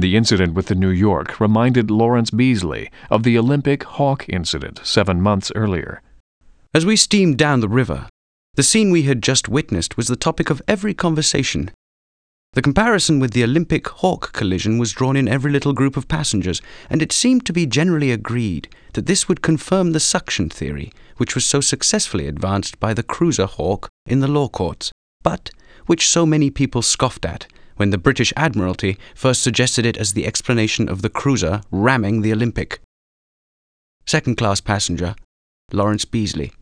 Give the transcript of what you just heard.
The incident with the New York reminded Lawrence Beasley of the Olympic Hawk incident 7 months earlier. As we steamed down the river, the scene we had just witnessed was the topic of every conversation. The comparison with the Olympic Hawk collision was drawn in every little group of passengers, and it seemed to be generally agreed that this would confirm the suction theory, which was so successfully advanced by the cruiser Hawk in the law courts, but which so many people scoffed at when the British Admiralty first suggested it as the explanation of the cruiser ramming the Olympic. Second-class passenger, Lawrence Beasley.